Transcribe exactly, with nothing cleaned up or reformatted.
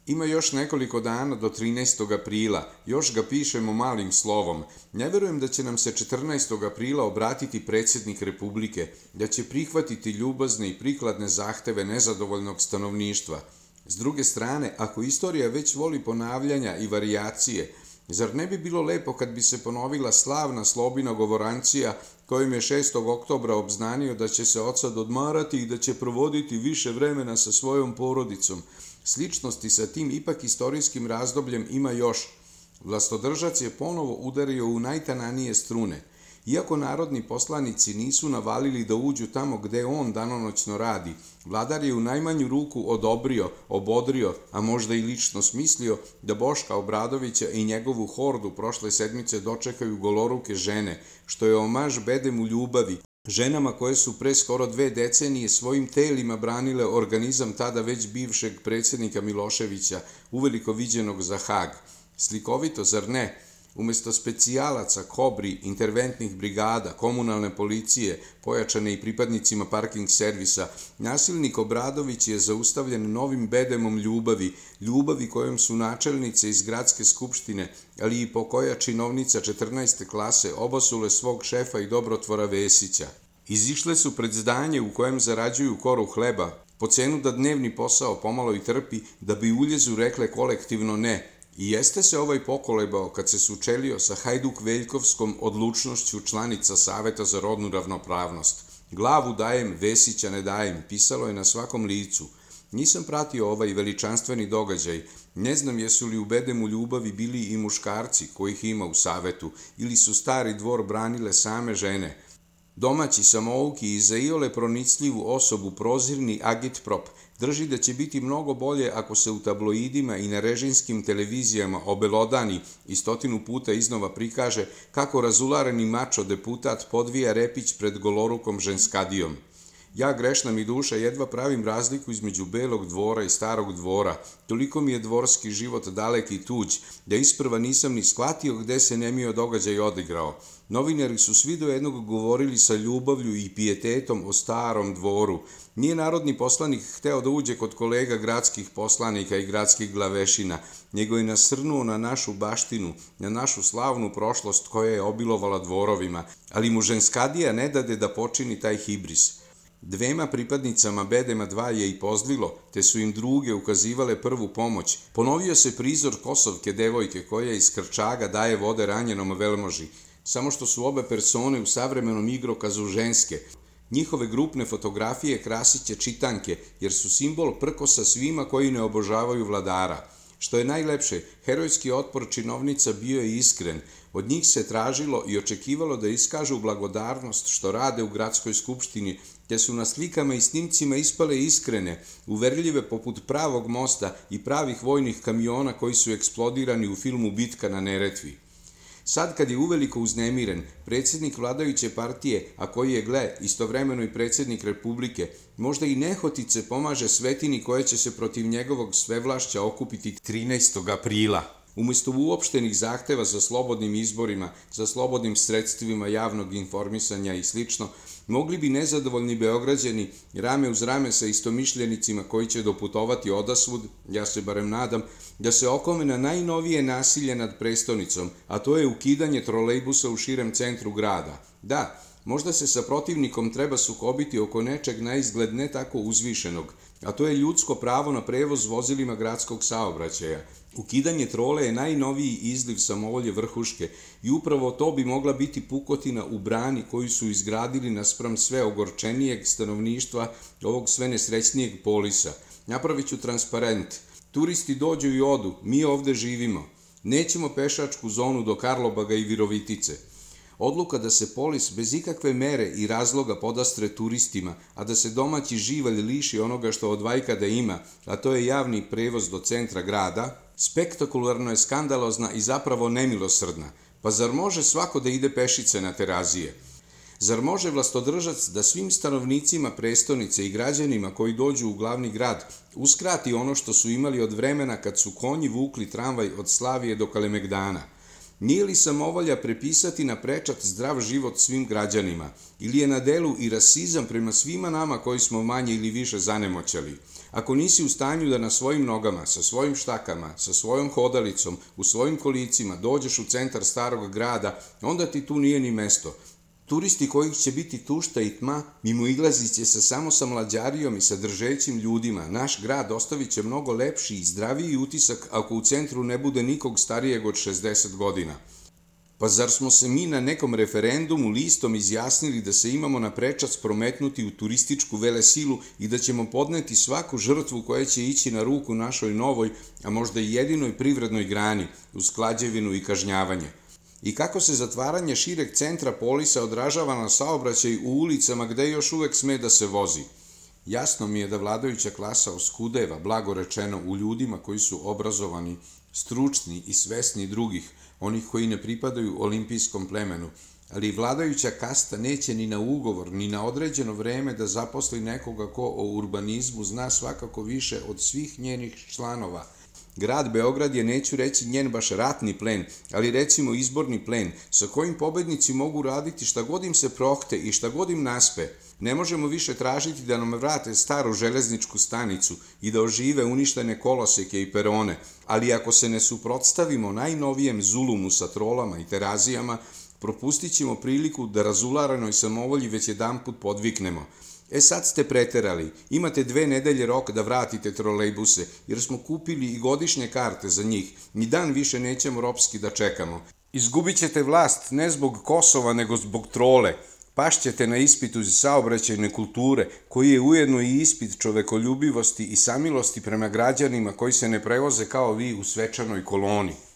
Ima još nekoliko dana do trinaestog aprila, još ga pišemo malim slovom. Ne verujem da će nam se četrnaestog aprila obratiti predsjednik Republike, da će prihvatiti ljubazne i prikladne zahteve nezadovoljnog stanovništva. S druge strane, ako istorija već voli ponavljanja i varijacije, zar ne bi bilo lepo kad bi se ponovila slavna Slobina govorancija kojim je šestog oktobra obznanio da će se od sad odmarati i da će provoditi više vremena sa svojom porodicom. Sličnosti sa tim ipak istorijskim razdobljem ima još. Vlastodržac je ponovo udario u najtananije strune. Iako narodni poslanici nisu navalili da uđu tamo gde on danonoćno radi, vladar je u najmanju ruku odobrio, obodrio, a možda i lično smislio da Boška Obradovića i njegovu hordu prošle sedmice dočekaju goloruke žene, što je omaž bedemu ljubavi, ženama koje su pre skoro dve decenije svojim telima branile organizam tada već bivšeg predsjednika Miloševića, uveliko viđenog za Hag. Slikovito, zar ne? Umesto specijalaca, kobri, interventnih brigada, komunalne policije, pojačane i pripadnicima parking servisa, nasilnik Obradović je zaustavljen novim bedemom ljubavi, ljubavi kojom su načelnice iz gradske skupštine, ali i pokoja činovnica četrnaeste klase obasule svog šefa i dobrotvora Vesića. Izišle su pred zdanje u kojem zarađuju koru hleba, po cenu da dnevni posao pomalo i trpi, da bi uljezu rekle kolektivno ne. I jeste se ovaj pokolebao kad se sučelio sa Hajduk Veljkovskom odlučnošću članica Saveta za rodnu ravnopravnost. Glavu dajem, Vesića ne dajem, pisalo je na svakom licu. Nisam pratio ovaj veličanstveni događaj, ne znam jesu li u bedemu ljubavi bili i muškarci kojih ima u Savetu, ili su stari dvor branile same žene. Domaći samouki i za iole pronicljivu osobu prozirni agitprop drži da će biti mnogo bolje ako se u tabloidima i na režinskim televizijama obelodani i stotinu puta iznova prikaže kako razulareni mačo deputat podvija repić pred golorukom ženskadijom. Ja, grešna mi duša, jedva pravim razliku između belog dvora i starog dvora. Toliko mi je dvorski život dalek i tuđ, da isprva nisam ni shvatio gde se nemio događaj odigrao. Novinari su svi do jednog govorili sa ljubavlju i pijetetom o starom dvoru. Nije narodni poslanik hteo da uđe kod kolega gradskih poslanika i gradskih glavešina, nego je nasrnuo na našu baštinu, na našu slavnu prošlost koja je obilovala dvorovima, ali mu ženskadija ne dade da počini taj hibris. Dvema pripadnicama bedema dva je i pozdvilo, te su im druge ukazivale prvu pomoć. Ponovio se prizor kosovke devojke koja iz krčaga daje vode ranjenom velmoži, samo što su obe persone u savremenom igrokazu ženske. Njihove grupne fotografije krasit će čitanke, jer su simbol prkosa svima koji ne obožavaju vladara. Što je najlepše, herojski otpor činovnica bio je iskren. Od njih se tražilo i očekivalo da iskažu blagodarnost što rade u gradskoj skupštini, te su na slikama i snimcima ispale iskrene, uverljive poput pravog mosta i pravih vojnih kamiona koji su eksplodirani u filmu Bitka na Neretvi. Sad kad je uveliko uznemiren, predsjednik vladajuće partije, a koji je, gle, istovremeno i predsjednik Republike, možda i nehotice pomaže svetini koja će se protiv njegovog svevlašća okupiti trinaestog aprila. Umesto uopštenih zahteva za slobodnim izborima, za slobodnim sredstvima javnog informisanja i slično, mogli bi nezadovoljni Beograđani rame uz rame sa istomišljenicima koji će doputovati odasvud, ja se barem nadam, da se okome na najnovije nasilje nad prestonicom, a to je ukidanje trolejbusa u širem centru grada. Da, možda se sa protivnikom treba sukobiti oko nečeg na izgled ne tako uzvišenog, a to je ljudsko pravo na prevoz vozilima gradskog saobraćaja. Ukidanje trole je najnoviji izliv samovolje vrhuške i upravo to bi mogla biti pukotina u brani koju su izgradili naspram sve ogorčenijeg stanovništva ovog sve nesrećnijeg polisa. Napravit ću transparent. Turisti dođu i odu, mi ovde živimo. Nećemo pešačku zonu do Karlobaga i Virovitice. Odluka da se polis bez ikakve mere i razloga podastre turistima, a da se domaći živalj liši onoga što od vajkada ima, a to je javni prevoz do centra grada, spektakularno je skandalozna i zapravo nemilosrdna. Pa zar može svako da ide pešice na Terazije? Zar može vlastodržac da svim stanovnicima prestonice i građanima koji dođu u glavni grad uskrati ono što su imali od vremena kad su konji vukli tramvaj od Slavije do Kalemegdana? Nije li samovolja prepisati na prečac zdrav život svim građanima? Ili je na delu i rasizam prema svima nama koji smo manje ili više zanemoćali? Ako nisi u stanju da na svojim nogama, sa svojim štakama, sa svojom hodalicom, u svojim kolicima dođeš u centar starog grada, onda ti tu nije ni mesto. Turisti kojih će biti tušta i tma, mimoilazit će se samo sa mlađarijom i sa držećim ljudima. Naš grad ostavit će mnogo lepši i zdraviji utisak ako u centru ne bude nikog starijeg od šezdeset godina. Pa zar smo se mi na nekom referendumu listom izjasnili da se imamo na prečac prometnuti u turističku velesilu i da ćemo podneti svaku žrtvu koja će ići na ruku našoj novoj, a možda i jedinoj privrednoj grani, uz klađevinu i kažnjavanje? I kako se zatvaranje šireg centra polisa odražava na saobraćaj u ulicama gde još uvek sme da se vozi? Jasno mi je da vladajuća klasa oskudeva, blago rečeno, u ljudima koji su obrazovani, stručni i svesni drugih, onih koji ne pripadaju olimpijskom plemenu, ali vladajuća kasta neće ni na ugovor, ni na određeno vreme da zaposli nekoga ko o urbanizmu zna svakako više od svih njenih članova. Grad Beograd je, neću reći njen baš ratni plen, ali recimo izborni plen, sa kojim pobednici mogu raditi šta god im se prohte i šta god im naspe. Ne možemo više tražiti da nam vrate staru železničku stanicu i da ožive uništene koloseke i perone, ali ako se ne suprotstavimo najnovijem zulumu sa trolama i terazijama, propustit ćemo priliku da razularanoj samovolji već jedanput podviknemo: E sad ste preterali, imate dve nedelje rok da vratite trolejbuse, jer smo kupili i godišnje karte za njih, ni dan više nećemo ropski da čekamo. Izgubit ćete vlast ne zbog Kosova, nego zbog trole. Pašćete na ispitu iz saobraćajne kulture, koji je ujedno i ispit čovekoljubivosti i samilosti prema građanima koji se ne prevoze kao vi u svečanoj koloni.